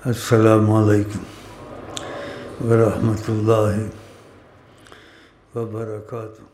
السلام علیکم ورحمۃ اللہ وبرکاتہ۔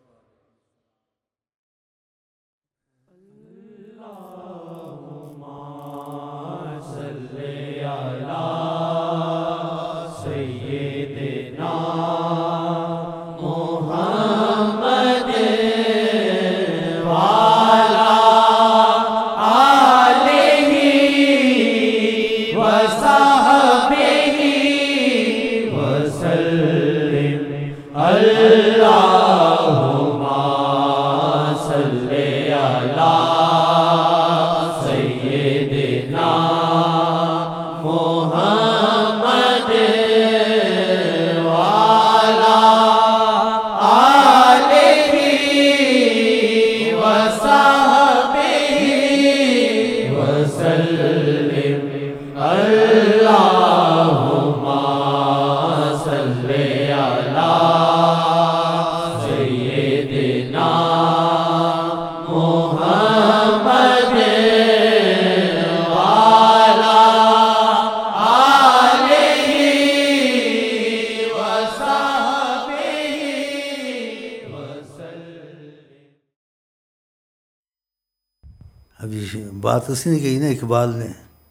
بات اسی نے کہی نا اقبال نے،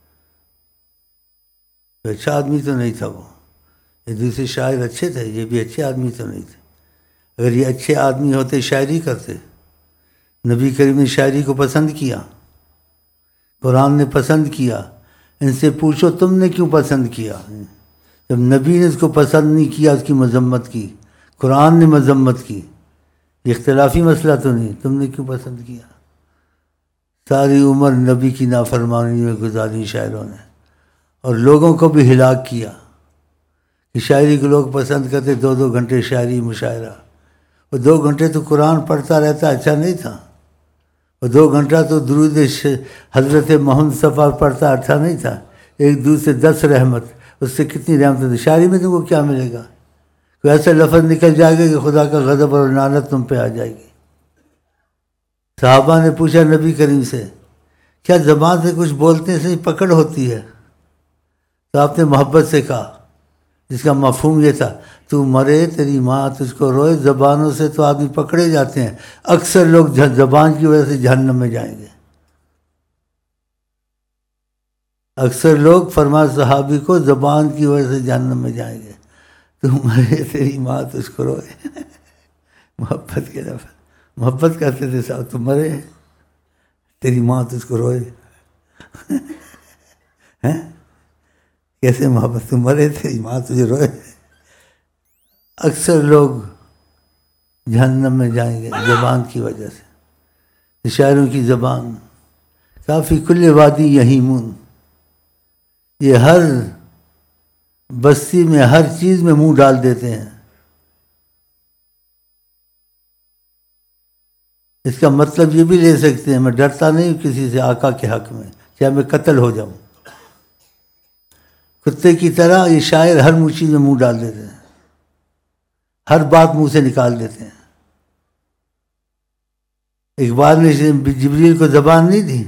اچھا آدمی تو نہیں تھا وہ، یہ دوسرے شاعر اچھے تھے، یہ بھی اچھے آدمی تو نہیں تھے۔ اگر یہ اچھے آدمی ہوتے شاعری کرتے، نبی کریم نے شاعری کو پسند کیا، قرآن نے پسند کیا، ان سے پوچھو تم نے کیوں پسند کیا؟ جب نبی نے اس کو پسند نہیں کیا، اس کی مذمت کی، قرآن نے مذمت کی، یہ اختلافی مسئلہ تو نہیں، تم نے کیوں پسند کیا؟ ساری عمر نبی کی نافرمانی میں گزاری شاعروں نے، اور لوگوں کو بھی ہلاک کیا کہ شاعری کو لوگ پسند کرتے، 2 گھنٹے شاعری مشاعرہ، وہ 2 گھنٹے تو قرآن پڑھتا رہتا اچھا نہیں تھا، وہ 2 گھنٹہ تو درود حضرت محمد صفحہ پڑھتا اچھا نہیں تھا، ایک دوسرے 10 رحمت، اس سے کتنی رحمت تھی؟ شاعری میں تم کو کیا ملے گا؟ کوئی ایسا لفظ نکل جائے گا کہ خدا کا غضب اور لعنت تم پہ آ جائے گی۔ صحابہ نے پوچھا نبی کریم سے، کیا زبان سے کچھ بولتے سے پکڑ ہوتی ہے؟ تو آپ نے محبت سے کہا، جس کا مفہوم یہ تھا، تو مرے تیری ماں تجھ کو روئے، زبانوں سے تو آدمی پکڑے جاتے ہیں، اکثر لوگ زبان کی وجہ سے جہنم میں جائیں گے۔ اکثر لوگ فرما صحابی کو زبان کی وجہ سے جہنم میں جائیں گے، تو مرے تیری ماں تجھ کو روئے۔ محبت کے لفظ، محبت کرتے تھے صاحب، تم مرے تیری ماں تجھ کو روئے، کیسے محبت؟ تم مرے تیری ماں تجھے روئے۔ اکثر لوگ جہنم میں جائیں گے زبان کی وجہ سے۔ شاعروں کی زبان، کافی کل وادی یہیمون، یہ ہر بستی میں ہر چیز میں منہ ڈال دیتے ہیں۔ اس کا مطلب یہ بھی لے سکتے ہیں، میں ڈرتا نہیں ہوں کسی سے آقا کے حق میں، چاہے میں قتل ہو جاؤں۔ کتے کی طرح یہ شاعر ہر چیز میں منہ ڈال دیتے ہیں، ہر بات منہ سے نکال دیتے ہیں۔ اقبال نے جبریل کو زبان نہیں دی،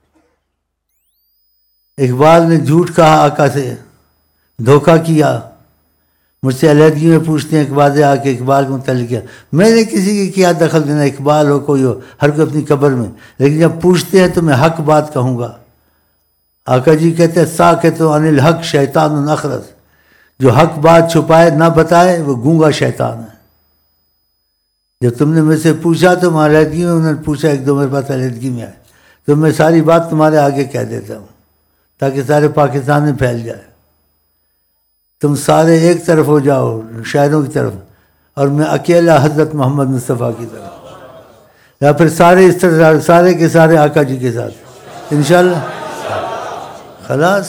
اقبال نے جھوٹ کہا آقا سے، دھوکہ کیا۔ مجھ سے علیحدگی میں پوچھتے ہیں اقبال آ کے، اقبال کو متعلق کیا، میں نے کسی کی کیا دخل دینا، اقبال ہو کوئی ہو، ہر کوئی اپنی قبر میں، لیکن جب پوچھتے ہیں تو میں حق بات کہوں گا۔ آقا جی کہتے ہیں ساکت عن الحق شیطان اخرس، جو حق بات چھپائے نہ بتائے وہ گونگا شیطان ہے۔ جب تم نے مجھ سے پوچھا تو میں علیحدگی میں، انہوں نے پوچھا 1-2 میرے پاس علیحدگی میں آئے، تو میں ساری بات تمہارے آگے کہہ دیتا ہوں تاکہ سارے پاکستان میں پھیل جائے، تم سارے ایک طرف ہو جاؤ شاعروں کی طرف، اور میں اکیلا حضرت محمد مصطفیٰ کی طرف، یا پھر سارے اس طرح، سارے کے سارے آقا جی کے ساتھ انشاءاللہ، خلاص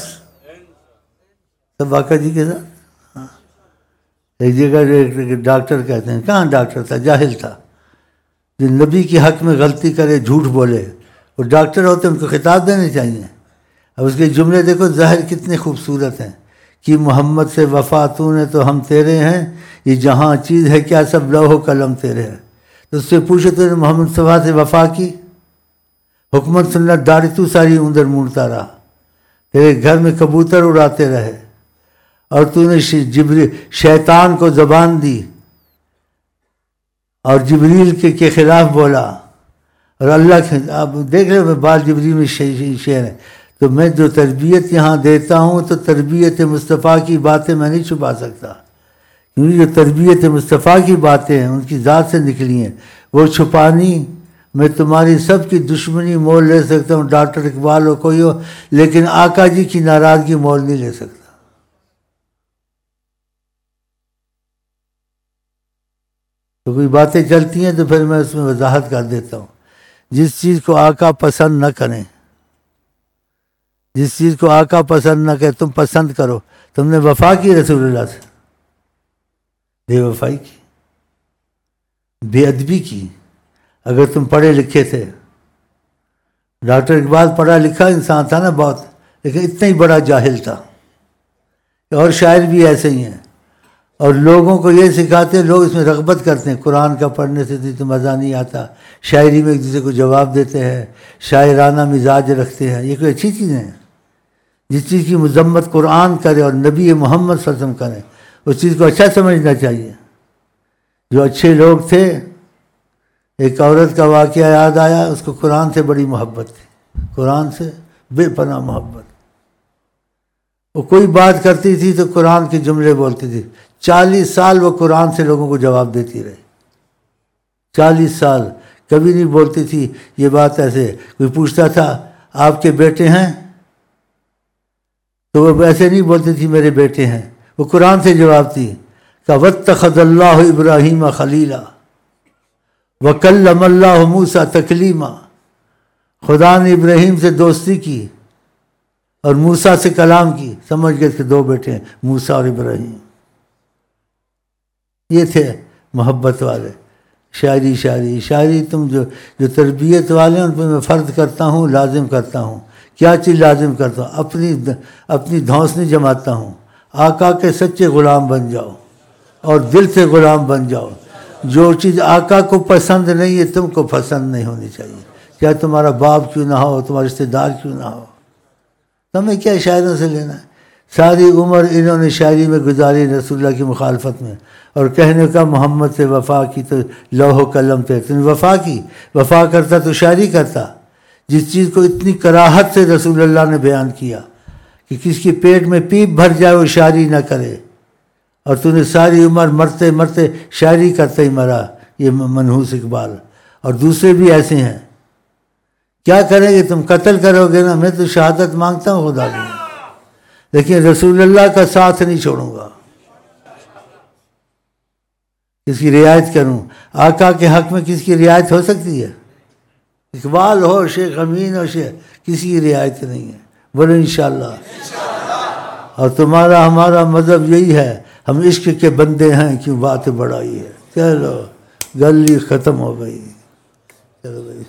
سب آقا جی کے ساتھ۔ ایک جگہ ڈاکٹر کہتے ہیں، کہاں ڈاکٹر تھا، جاہل تھا، جو نبی کے حق میں غلطی کرے، جھوٹ بولے، وہ ڈاکٹر ہوتے ان کو خطاب دینے چاہیے۔ اب اس کے جملے دیکھو ظاہر کتنے خوبصورت ہیں کہ محمد سے وفا تو نے تو ہم تیرے ہیں، یہ جہاں چیز ہے کیا سب لوح و قلم تیرے ہے۔ تو اس سے پوچھو تو نے محمد صفحہ سے وفا کی، حکمت سنت داڑھی تو ساری اندر مونڈتا رہا، تیرے گھر میں کبوتر اڑاتے رہے، اور تو نے شیطان کو زبان دی اور جبریل کے خلاف بولا، اور اللہ کے آپ دیکھ رہے ہو بال جبریل میں شعر ہے. تو میں جو تربیت یہاں دیتا ہوں تو تربیت مصطفیٰ کی باتیں میں نہیں چھپا سکتا، کیونکہ جو تربیت مصطفیٰ کی باتیں ہیں ان کی ذات سے نکلی ہیں، وہ چھپانی میں تمہاری سب کی دشمنی مول لے سکتا ہوں، ڈاکٹر اقبال ہو کوئی ہو، لیکن آقا جی کی ناراضگی مول نہیں لے سکتا. تو کوئی باتیں چلتی ہیں تو پھر میں اس میں وضاحت کر دیتا ہوں. جس چیز کو آقا پسند نہ کریں، جس چیز کو آقا پسند نہ کرے تم پسند کرو. تم نے وفا کی رسول اللہ سے، بے وفائی کی، بے ادبی کی. اگر تم پڑھے لکھے تھے، ڈاکٹر اقبال پڑھا لکھا انسان تھا نا بہت، لیکن اتنا ہی بڑا جاہل تھا. اور شاعر بھی ایسے ہی ہیں، اور لوگوں کو یہ سکھاتے ہیں، لوگ اس میں رغبت کرتے ہیں. قرآن کا پڑھنے سے تو مزہ نہیں آتا، شاعری میں ایک دوسرے کو جواب دیتے ہیں، شاعرانہ مزاج رکھتے ہیں. یہ کوئی اچھی چیزیں ہیں؟ جس چیز کی مذمت قرآن کرے اور نبی محمد صلی اللہ علیہ وسلم کرے، اس چیز کو اچھا سمجھنا چاہیے. جو اچھے لوگ تھے، ایک عورت کا واقعہ یاد آیا، اس کو قرآن سے بڑی محبت تھی، قرآن سے بے پناہ محبت. وہ کوئی بات کرتی تھی تو قرآن کے جملے بولتی تھی. 40 سال وہ قرآن سے لوگوں کو جواب دیتی رہی، 40 سال کبھی نہیں بولتی تھی یہ بات ایسے. کوئی پوچھتا تھا آپ کے بیٹے ہیں، تو وہ ایسے نہیں بولتی تھی میرے بیٹے ہیں، وہ قرآن سے جواب تھی کہ واتخذ اللہ ابراہیم خلیلا وکلم اللہ موسیٰ تکلیما. خدا نے ابراہیم سے دوستی کی اور موسیٰ سے کلام کی. سمجھ گئے کہ 2 بیٹے ہیں، موسیٰ اور ابراہیم. یہ تھے محبت والے. شاعری تم جو تربیت والے ہیں ان پہ میں فرض کرتا ہوں، لازم کرتا ہوں. کیا چیز لازم کرتا ہوں؟ اپنی دھونسنی جماتا ہوں. آقا کے سچے غلام بن جاؤ اور دل سے غلام بن جاؤ. جو چیز آقا کو پسند نہیں ہے تم کو پسند نہیں ہونی چاہیے، چاہے تمہارا باپ کیوں نہ ہو، تمہارے رشتے دار کیوں نہ ہو. تمہیں کیا شاعروں سے لینا ہے؟ ساری عمر انہوں نے شاعری میں گزاری رسول اللہ کی مخالفت میں، اور کہنے کا محمد سے وفا کی تو لوح و قلم تھے. تم نے وفا کی، وفا کرتا تو شاعری کرتا. جس چیز کو اتنی کراہت سے رسول اللہ نے بیان کیا کہ کس کے پیٹ میں پیپ بھر جائے وہ شاعری نہ کرے، اور تو نے ساری عمر مرتے مرتے شاعری کرتے ہی مرا. یہ منحوس اقبال اور دوسرے بھی ایسے ہیں. کیا کریں گے؟ تم قتل کرو گے نا. میں تو شہادت مانگتا ہوں خدا کی، لیکن رسول اللہ کا ساتھ نہیں چھوڑوں گا. کس کی رعایت کروں؟ آقا کے حق میں کس کی رعایت ہو سکتی ہے؟ اقبال ہو، شیخ امین ہو، کسی کی رعایت نہیں ہے. بولو انشاءاللہ. اور تمہارا ہمارا مذہب یہی ہے، ہم عشق کے بندے ہیں، کیوں بات بڑھائی ہے. چلو گلی ختم ہو گئی. چلو بھائی،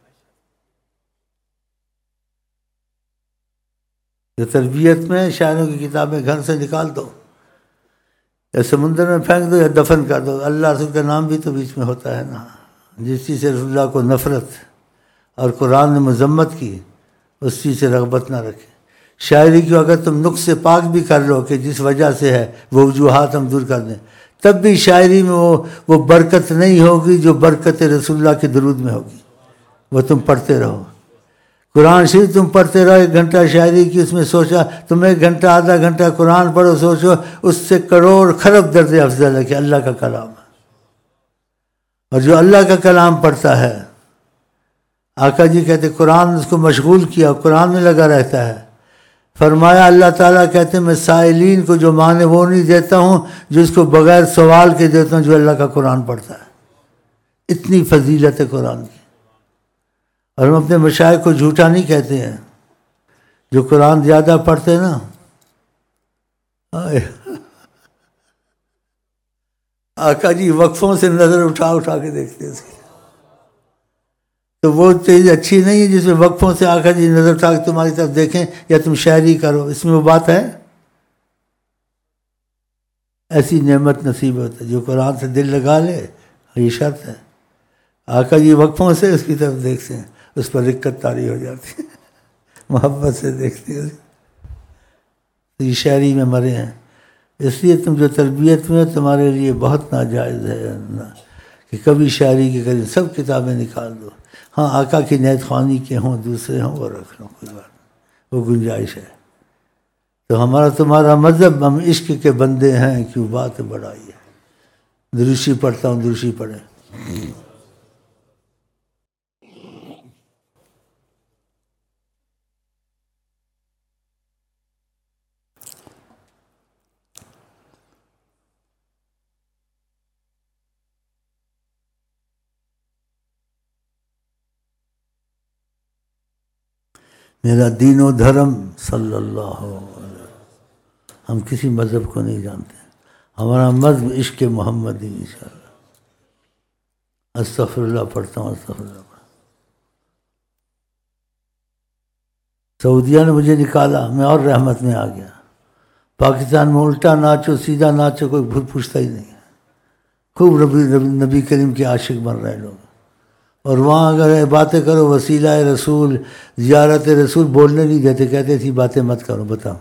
جو تربیت میں شاعروں کی کتابیں گھر سے نکال دو، یا سمندر میں پھینک دو، یا دفن کر دو. اللہ رسول کا نام بھی تو بیچ میں ہوتا ہے نا. جس چیز سے رسول اللہ کو نفرت اور قرآن نے مذمت کی، اس چیز سے رغبت نہ رکھے. شاعری کو اگر تم نقص پاک بھی کر لو کہ جس وجہ سے ہے، وہ وجوہات ہم دور کر دیں، تب بھی شاعری میں وہ برکت نہیں ہوگی جو برکت رسول اللہ کے درود میں ہوگی. وہ تم پڑھتے رہو. قرآن شریف تم پڑھتے رہو، 1 گھنٹہ شاعری کی، اس میں سوچا تم 1 گھنٹہ آدھا گھنٹہ قرآن پڑھو، سوچو اس سے کروڑ خرب درجے افضل ہے کہ اللہ کا کلام ہے. اور جو اللہ کا کلام پڑھتا ہے، آقا جی کہتے قرآن اس کو مشغول کیا، قرآن میں لگا رہتا ہے. فرمایا اللہ تعالیٰ کہتے میں سائلین کو جو مانے وہ نہیں دیتا ہوں، جو اس کو بغیر سوال کے دیتا ہوں، جو اللہ کا قرآن پڑھتا ہے. اتنی فضیلت ہے قرآن کی. اور ہم اپنے مشائخ کو جھوٹا نہیں کہتے ہیں. جو قرآن زیادہ پڑھتے ہیں نا، آقا جی وقفوں سے نظر اٹھا اٹھا کے دیکھتے ہیں. تو وہ چیز اچھی نہیں ہے جس میں وقفوں سے آقا جی نظر اٹھا کے تمہاری طرف دیکھیں یا تم شاعری کرو. اس میں وہ بات ہے؟ ایسی نعمت نصیب ہوتا ہے جو قرآن سے دل لگا لے. یہ شرط ہے. آقا جی وقفوں سے اس کی طرف دیکھتے ہیں، اس پر رقت طاری ہو جاتی ہے، محبت سے دیکھتے ہیں. یہ شاعری میں مرے ہیں. اس لیے تم جو تربیت میں تمہارے لیے بہت ناجائز ہے کہ کبھی شاعری کے قریب سب کتابیں نکال دو. ہاں آقا کی نیت خوانی کے ہوں دوسرے ہوں وہ رکھ لو، کوئی بات نہیں، وہ گنجائش ہے. تو ہمارا تمہارا مذہب، ہم عشق کے بندے ہیں، کیوں بات بڑھائی ہے. دروشی پڑھتا ہوں، دروشی پڑھے. میرا دین و دھرم صلی اللہ علیہ وسلم. ہم کسی مذہب کو نہیں جانتے، ہمارا مذہب عشق محمدی انشاءاللہ. استغفر اللہ پڑھتا ہوں، استغفر اللہ. سعودیہ نے مجھے نکالا، میں اور رحمت میں آ گیا. پاکستان میں الٹا ناچو سیدھا ناچو کوئی پوچھتا ہی نہیں. خوب نبی کریم کے عاشق بن رہے لوگ. اور وہاں اگر باتیں کرو وسیلہ رسول، زیارت رسول، بولنے نہیں دیتے، کہتے تھی باتیں مت کرو. بتاؤ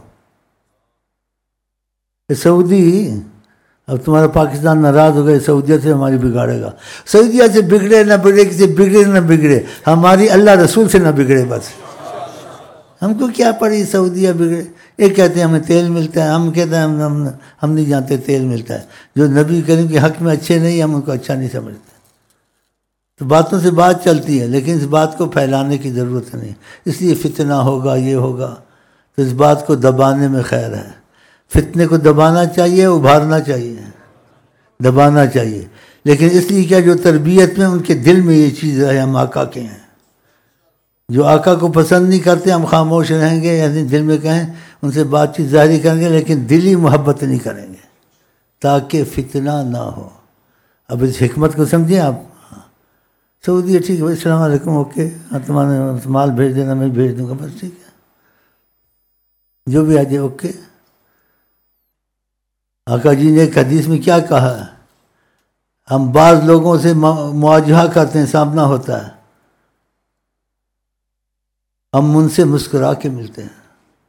سعودی، اب تمہارا پاکستان ناراض ہو گئے، سعودیہ سے ہماری بگاڑے گا. سعودیہ سے بگڑے نہ بگڑے، کسی بگڑے نہ بگڑے، ہماری اللہ رسول سے نہ بگڑے بس. ہم کو کیا پڑی سعودیہ بگڑے. ایک کہتے ہیں ہمیں تیل ملتا ہے، ہم کہتے ہیں ہم نہیں جانتے تیل ملتا ہے. جو نبی کریم کے حق میں اچھے نہیں، ہم ان کو اچھا نہیں سمجھتے. تو باتوں سے بات چلتی ہے، لیکن اس بات کو پھیلانے کی ضرورت نہیں. اس لیے فتنہ ہوگا، یہ ہوگا، تو اس بات کو دبانے میں خیر ہے. فتنے کو دبانا چاہیے، ابھارنا چاہیے، دبانا چاہیے. لیکن اس لیے کیا جو تربیت میں ان کے دل میں یہ چیز ہے، ہم آقا کے ہیں. جو آقا کو پسند نہیں کرتے، ہم خاموش رہیں گے، یعنی دل میں کہیں ان سے بات چیت ظاہری کریں گے، لیکن دلی محبت نہیں کریں گے تاکہ فتنہ نہ ہو. اب اس حکمت کو سمجھیں آپ. سعودی ٹھیک ہے بھائی، السلام علیکم، اوکے، تمہارے مال بھیج دینا، میں بھیج دوں گا، بس ٹھیک ہے، جو بھی آ جائے اوکے. آقا جی نے ایک حدیث میں کیا کہا ہے؟ ہم بعض لوگوں سے مواجہہ کرتے ہیں، سامنا ہوتا ہے، ہم ان سے مسکرا کے ملتے ہیں.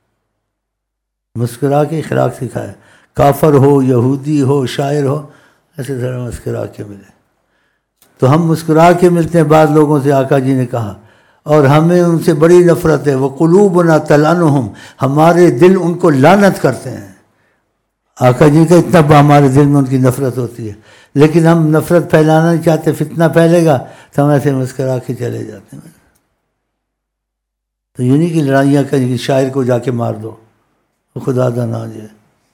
مسکرا کے اخلاق سکھائے. کافر ہو، یہودی ہو، شاعر ہو، ایسے ذرا مسکرا کے ملے. تو ہم مسکرا کے ملتے ہیں بعض لوگوں سے، آقا جی نے کہا. اور ہمیں ان سے بڑی نفرت ہے. وَقُلُوبُنَا تَلْعَنُهُمْ، ہمارے دل ان کو لعنت کرتے ہیں. آقا جی کا اتنا ہمارے دل میں ان کی نفرت ہوتی ہے، لیکن ہم نفرت پھیلانا نہیں چاہتے، فتنہ پھیلے گا تو ہم ایسے مسکرا کے چلے جاتے ہیں. تو یہ نہیں کہ لڑائیاں کریں کہ شاعر کو جا کے مار دو، وہ خدا دا نہ جائے.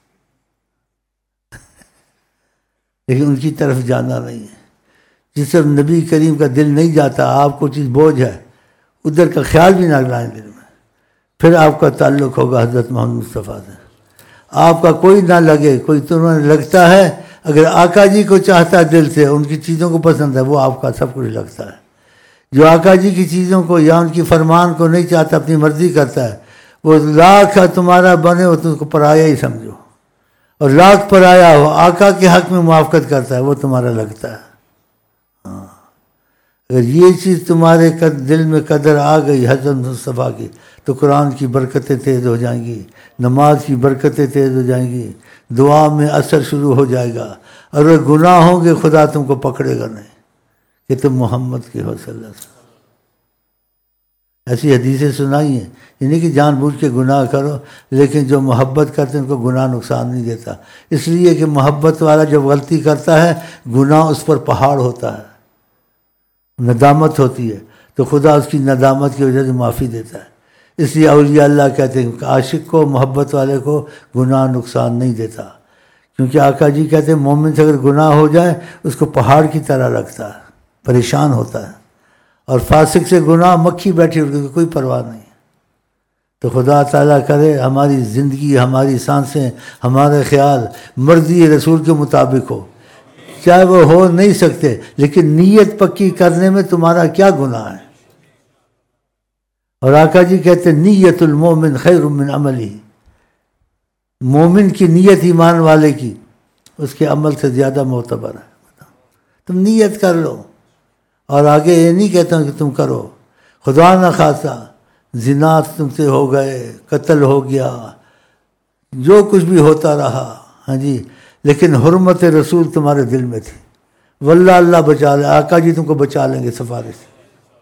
لیکن ان کی طرف جانا نہیں ہے. جس طرف نبی کریم کا دل نہیں جاتا، آپ کو چیز بوجھ ہے، ادھر کا خیال بھی نہ لائیں دل میں، پھر آپ کا تعلق ہوگا حضرت محمد مصطفیٰ سے. آپ کا کوئی نہ لگے، کوئی تمہیں لگتا ہے، اگر آقا جی کو چاہتا ہے دل سے، ان کی چیزوں کو پسند ہے، وہ آپ کا سب کچھ لگتا ہے. جو آقا جی کی چیزوں کو یا ان کی فرمان کو نہیں چاہتا، اپنی مرضی کرتا ہے، وہ لاکھ تمہارا بنے ہو تم کو پرایا ہی سمجھو، اور لاکھ پرایا ہو آقا کے حق میں موافقت کرتا ہے، وہ تمہارا لگتا ہے. ہاں، اگر یہ چیز تمہارے دل میں قدر آ گئی حضرت مصطفیٰ کی، تو قرآن کی برکتیں تیز ہو جائیں گی، نماز کی برکتیں تیز ہو جائیں گی، دعا میں اثر شروع ہو جائے گا. اور اگر گناہ ہوں گے خدا تم کو پکڑے گا نہیں کہ تم محمد کے ہو صلی اللہ علیہ وسلم. ایسی حدیثیں سنائی ہیں، یعنی کہ جان بوجھ کے گناہ کرو، لیکن جو محبت کرتے ہیں ان کو گناہ نقصان نہیں دیتا. اس لیے کہ محبت والا جب غلطی کرتا ہے، گناہ اس پر پہاڑ ہوتا ہے، ندامت ہوتی ہے، تو خدا اس کی ندامت کی وجہ سے معافی دیتا ہے. اس لیے اولیاء اللہ کہتے ہیں کہ عاشق کو، محبت والے کو گناہ نقصان نہیں دیتا. کیونکہ آقا جی کہتے ہیں مومن سے اگر گناہ ہو جائے اس کو پہاڑ کی طرح لگتا ہے، پریشان ہوتا ہے. اور فاسق سے گناہ مکھی بیٹھی ہوتی ہے، کوئی پرواہ نہیں. تو خدا تعالیٰ کرے ہماری زندگی، ہماری سانسیں، ہمارے خیال مرضی رسول کے مطابق ہو. چاہے وہ ہو نہیں سکتے، لیکن نیت پکی کرنے میں تمہارا کیا گناہ ہے. اور آقا جی کہتے ہیں نیت المومن خیر من عملی، مومن کی نیت ایمان والے کی اس کے عمل سے زیادہ معتبر ہے. تم نیت کر لو، اور آگے یہ نہیں کہتا ہوں کہ تم کرو. خدا نہ خواستہ زنا تم سے ہو گئے، قتل ہو گیا، جو کچھ بھی ہوتا رہا، ہاں جی، لیکن حرمت رسول تمہارے دل میں تھی. واللہ اللہ بچا لے، آقا جی تم کو بچا لیں گے سفارش سے.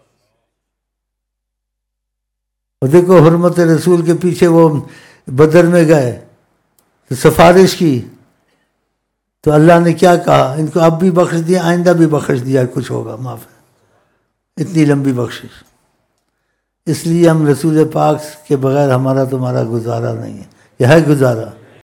اور دیکھو حرمت رسول کے پیچھے وہ بدر میں گئے تو سفارش کی، تو اللہ نے کیا کہا، ان کو اب بھی بخش دیا، آئندہ بھی بخش دیا، کچھ ہوگا معاف ہے. اتنی لمبی بخشش. اس لیے ہم رسول پاک کے بغیر ہمارا تمہارا گزارا نہیں ہے. یہ ہے گزارا.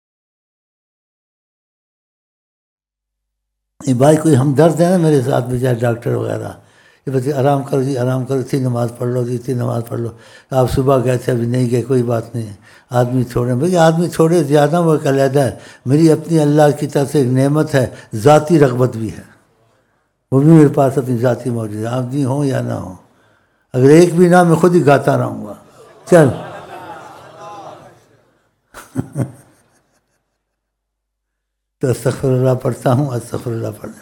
یہ بھائی کوئی ہمدرد ہے نا میرے ساتھ میں، چاہے ڈاکٹر وغیرہ، یہ بتائیے آرام کرو جی، آرام کرو، اتنی نماز پڑھ لو جی، اتنی نماز پڑھ لو. آپ صبح گئے تھے ابھی نہیں گئے، کوئی بات نہیں ہے، آدمی چھوڑیں. بھائی آدمی چھوڑے زیادہ وہ ایک علیحدہ ہے. میری اپنی اللہ کی طرف سے ایک نعمت ہے، ذاتی رغبت بھی ہے، وہ بھی میرے پاس اپنی ذاتی موجود ہے. آدمی ہوں یا نہ ہوں، اگر ایک بھی نہ میں خود ہی گاتا رہوں گا. چل تو استغفر اللہ پڑھتا ہوں، استغفر اللہ پڑھیں.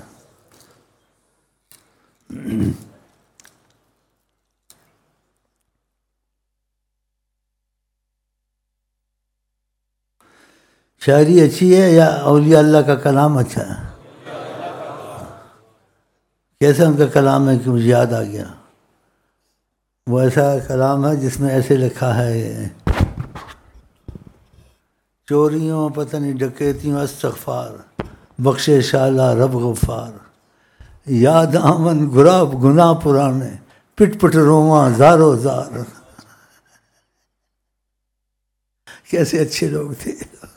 شاعری اچھی ہے یا اولیاء اللہ کا کلام اچھا ہے؟ کیسا ان کا کلام ہے کہ مجھے یاد آ گیا. وہ ایسا کلام ہے جس میں ایسے لکھا ہے، چوریوں پتہ نہیں ڈکیتیوں استغفار، بخشے شالا رب غفار، یاد آمن گناہ پرانے، پٹ پٹ رواں زارو زار. کیسے اچھے لوگ تھے.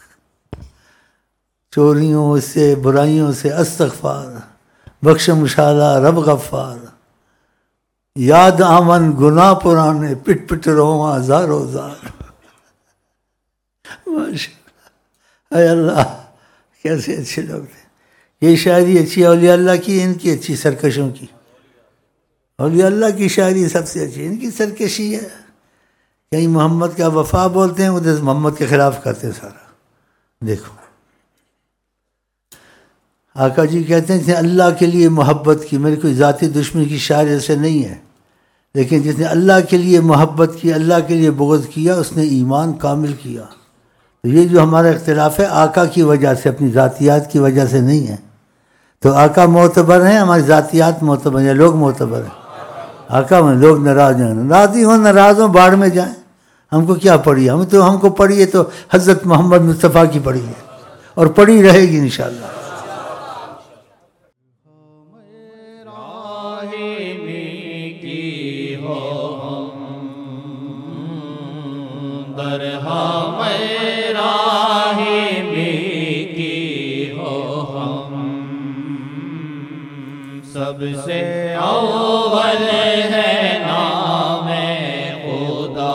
چوریوں سے برائیوں سے استغفار، بخشم شالا رب غفار، یاد آمن گناہ پرانے، پٹ پٹ رواں زارو زار. اے اللہ کیسے اچھے لوگ تھے. یہ شاعری اچھی اولیاء اللہ کی، ان کی اچھی سرکشوں کی. اولیاء اللہ کی شاعری سب سے اچھی، ان کی سرکشی ہے. کہیں محمد کا وفا بولتے ہیں، ادھر محمد کے خلاف کرتے سارا. دیکھو آقا جی کہتے ہیں جس نے اللہ کے لیے محبت کی، میری کوئی ذاتی دشمنی کی شاعری ایسے نہیں ہے، لیکن جس نے اللہ کے لیے محبت کی، اللہ کے لیے بغض کیا، اس نے ایمان کامل کیا. تو یہ جو ہمارا اختلاف ہے آقا کی وجہ سے، اپنی ذاتیات کی وجہ سے نہیں ہے. تو آقا معتبر ہیں، ہماری ذاتیات معتبر ہیں، لوگ معتبر ہیں. آقا میں لوگ ناراض ہیں، راضی ہوں ناراض ہوں، باڑ میں جائیں. ہم کو کیا پڑھی، ہم کو پڑھی ہے تو حضرت محمد مصطفیٰ کی پڑھی ہے، اور پڑھی رہے گی انشاءاللہ. سب سے اول ہے نام خدا،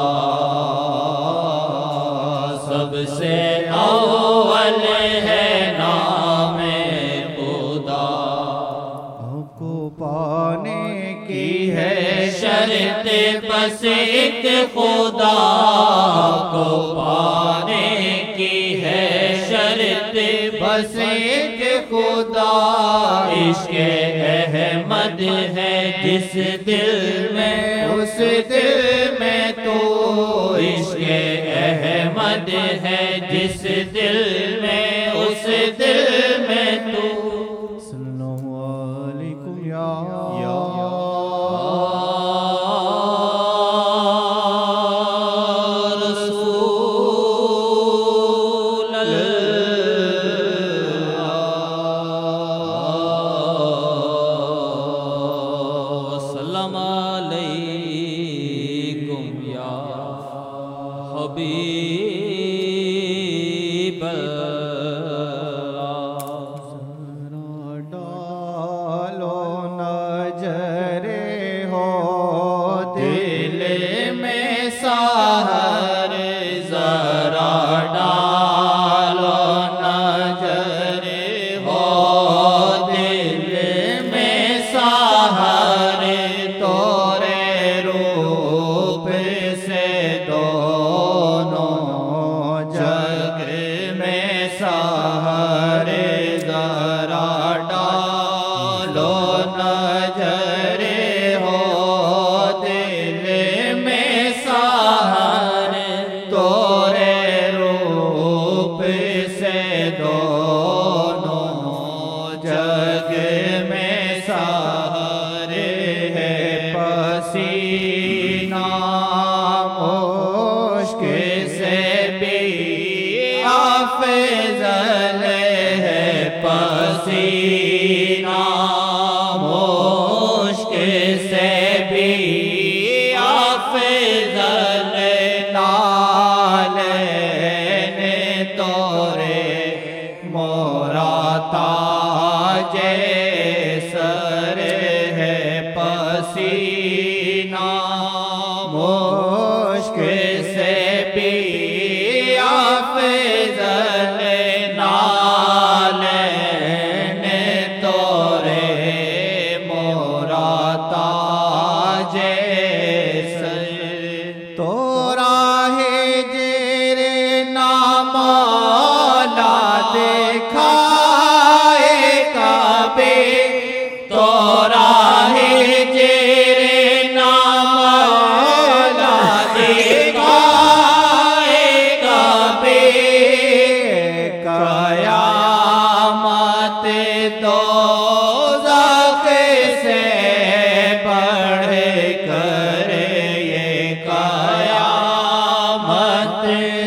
سب سے اول ہے نام خدا. آپ کو پانے کی ہے شرط بس ایک خدا، آپ کو پانے کی ہے شرط بس ایک خدا. عشق احمد ہے جس دل میں، اس دل میں تو. عشق احمد ہے جس دل میں، اس دل میں تو. صلی اللہ علیکم یا پسینہ مشک سے بھی افضل ہے پسینہ مشک سے بھی افضل نالین تورے مورا تاج سر ہے پسینہ مشک سے بھی افضل نالین تورے مورا تاج سر تو راہ جیر نام لا دکھائے کعبے تو راہ جیر نام لا دکھائے کعبے قیامت دوزخ سے بڑھ کر یہ قیامت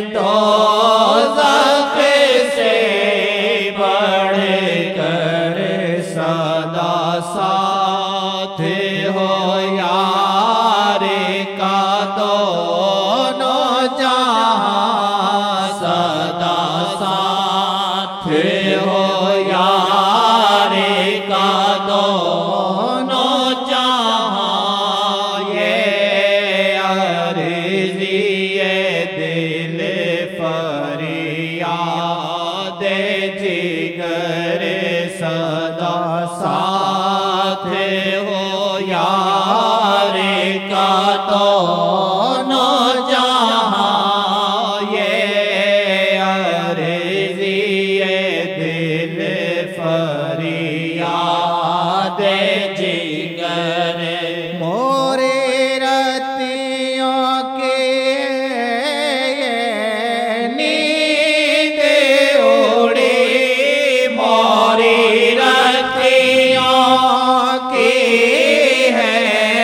دوزخ سے بڑھ کر سدا ساتھ ہو یار کا دونوں جہاں سدا ساتھ ہو یار کا دونوں جہاں یہ عرضی دل فریاد جگر سدا ساتھ ہو یار کا دونوں جہاں یہ عرضی دل فریاد جگر مورے رتیوں کے نیند اڑی موری رتیوں کی ہے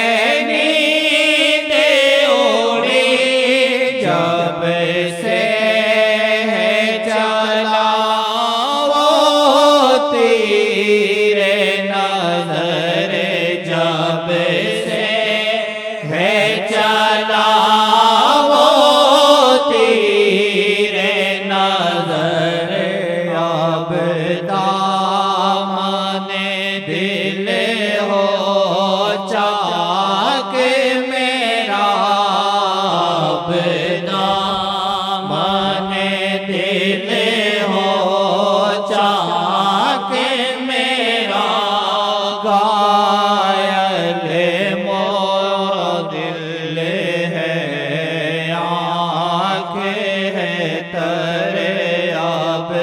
نیند اڑی جب سے ہے چلا وہ تیر نظر جب سے ہے چلا وہ تیر نظر اب دامن دل ہو چاک میرا اب دامن دل ہو چاک میرا غائل مور دل ہے آنکھ ہے تر اب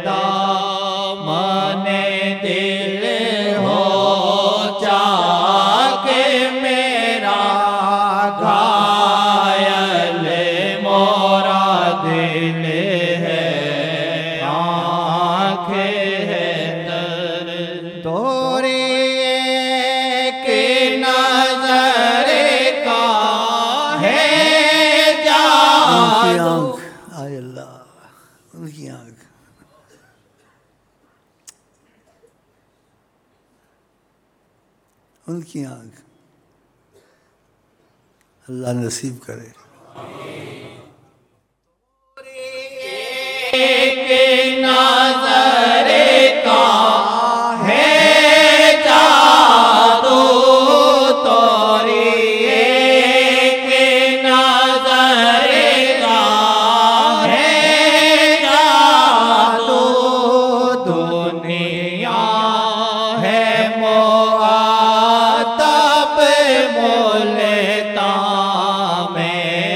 دامن دل ہو چاک میرا غائل مورا دل ہے آنکھ ہے تر تورے ایک نظر کا ہے ان کی جادو آنکھ آئے اللہ ان کی آنکھ ان کی آنکھ اللہ نصیب کرے ایک نظر کا ہے جادو توری ایک نظر کا ہے جادو دنیا ہے معتب ملتا میں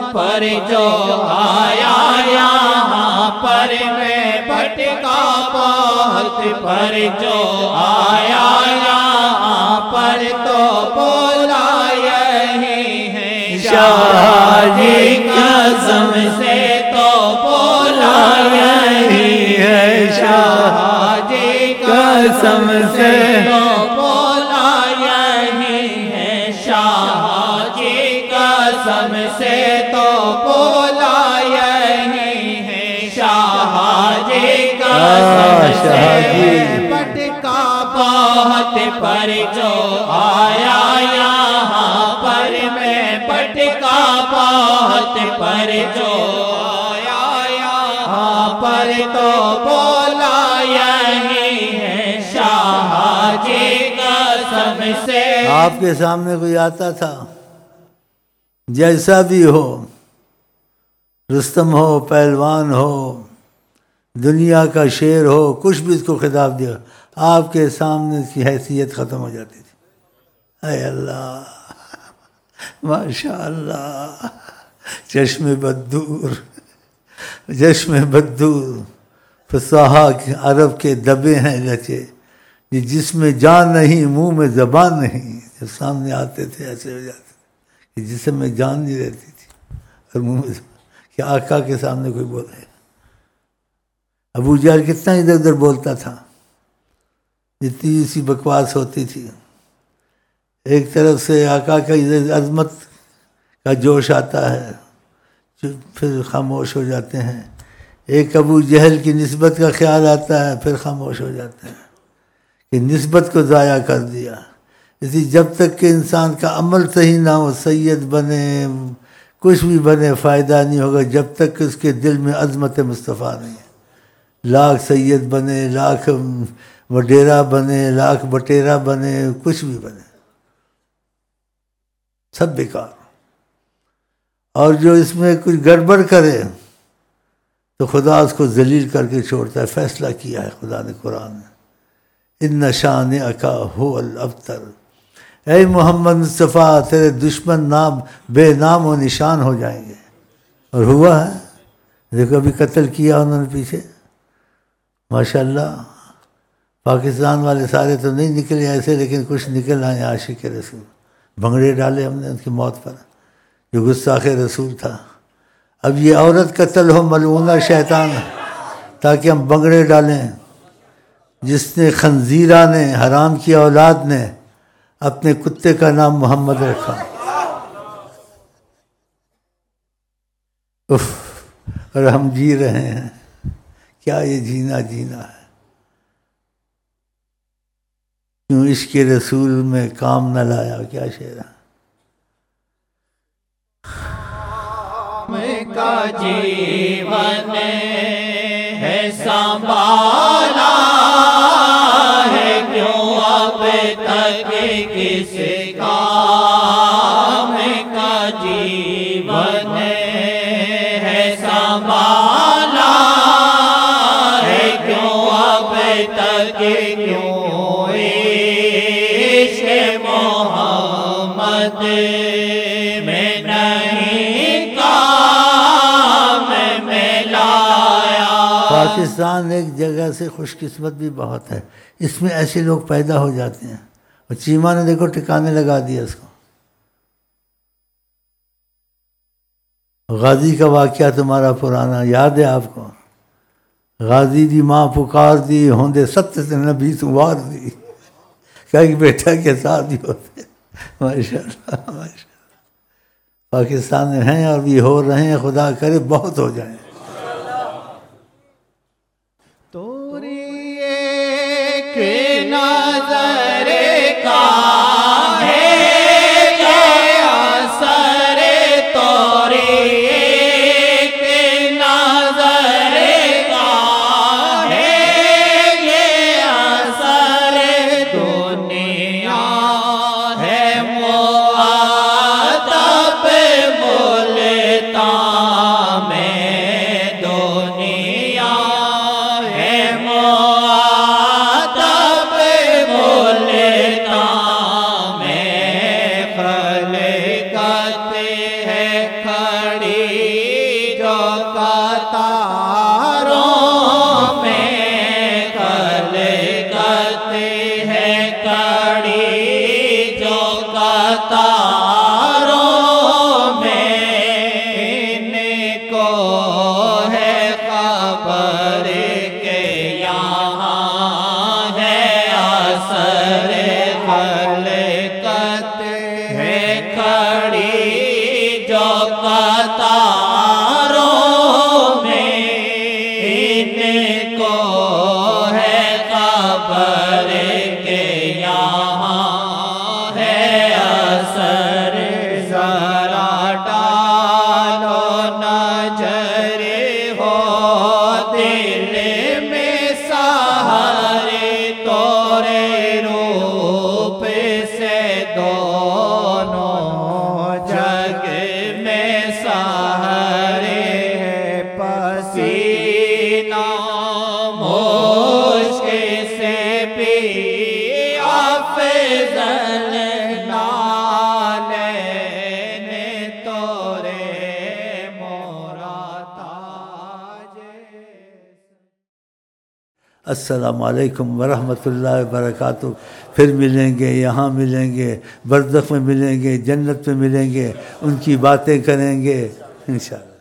पर जो आया यहाँ पर मैं भटका बहुत पर जो आया यहाँ पर तो बोला यही है शाह जी कसम से तो बोला यही है शाह जी कसम से तो बोला यही है शाह जी कसम से तो बोला यही है शाह जी कसम से भटका बहुत पर जो आया यहाँ पर मैं भटका बहुत पर जो आया यहाँ पर तो बोला यही है शाह जी कसम से। आपके सामने कोई आता था, जैसा भी हो, रुस्तम हो, पहलवान हो, दुनिया का शेर हो, कुछ भी इसको खिताब दिया, आपके सामने इसकी हैसियत ख़त्म हो जाती थी। ऐ अल्लाह, माशा अल्लाह, चश्मे बद्दूर, चश्मे बद्दूर, फसाहा के अरब के दबे हैं लचे, ये जिसमें जान नहीं मुंह में ज़बान नहीं। जब सामने आते थे ऐसे हो जाते थे कि जिसमें जान नहीं रहती थी और मुंह में कि आका के सामने कोई बोले। अबू जहल कितना इधर उधर बोलता था, जितनी सी बकवास होती थी। एक तरफ से आका का अजमत का जोश आता है, फिर खामोश हो जाते हैं। एक अबू जहल की निस्बत का ख्याल आता है, फिर खामोश हो जाते हैं कि निस्बत को ज़ाया कर दिया। इसी जब तक कि इंसान का अमल सही ना हो, सैयद बने, कुछ भी बने, फ़ायदा नहीं होगा जब तक कि उसके दिल में अज़मत मुस्तफ़ा नहीं है। लाख सैयद बने, लाख वडेरा बने, लाख बटेरा बने, कुछ भी बने, सब बेकार। और जो इसमें कुछ गड़बड़ करे तो खुदा उसको जलील करके छोड़ता है। फैसला किया है खुदा ने कुरान में, इन्ना शान अका हो अल अबतर, ऐ मोहम्मद मुस्तफ़ा तेरे दुश्मन नाम बेनाम व निशान हो जाएंगे। और हुआ है, देखो अभी कत्ल किया उन्होंने पीछे, माशाअल्लाह। पाकिस्तान वाले सारे तो नहीं निकले ऐसे, लेकिन कुछ निकल आए आशिक रसूल। भंगड़े डाले हमने उनकी मौत पर, जो गुस्ताख रसूल था। अब ये औरत कत्ल हो मलऊना शैतान, ताकि हम भंगड़े डालें। जिसने खंजीरा ने, हराम की औलाद ने अपने कुत्ते का नाम मोहम्मद रखा। उफ, और हम जी रहे हैं, क्या ये जीना जीना है? क्यों इश्क़ रसूल में काम न लाया? क्या शेर है? का जीवन है संभाला है, क्यों अब तक किस काम का जीवन है संभाला है, क्यों अब तक क्यों इश्क़ मोहम्मद में नहीं काम में लाया। पाकिस्तान एक जगह से खुशकिस्मत भी बहुत है, इसमें ऐसे लोग पैदा हो जाते हैं। और चीमा ने देखो ठिकाने लगा दिया इसको। गाजी का वाक़या तुम्हारा पुराना याद है आपको? गाजी दी माँ पुकार दी, होंदे सत्य से नबी सुवार दी, क्या कि बेटा के साथ ही होते। माशाअल्लाह माशाअल्लाह, पाकिस्तान में हैं और भी हो रहे हैं, खुदा करे बहुत हो जाए। तोरी एक नज़र का है ये असर, तोरी एक नज़र का है ये असर, दुनिया है मुआतब मुल्तान में, दुनिया है मुआतब قطاروں میں ان کو ہے خبر کہ یہاں ہے اثر خلقت ہے کھڑی جو قطاروں میں ان کو ہے خبر کہ یہاں ہے اثر ذرا ڈالو نظر ہو دل میں سہارے تورے روپ سے دونوں جگ میں سہارے پسینہ مشک سے بھی افضل نالین تورے مورا تاج۔ السلام علیکم ورحمۃ اللہ وبرکاتہ۔ پھر ملیں گے، یہاں ملیں گے، برزخ میں ملیں گے، جنت میں ملیں گے، ان کی باتیں کریں گے انشاءاللہ۔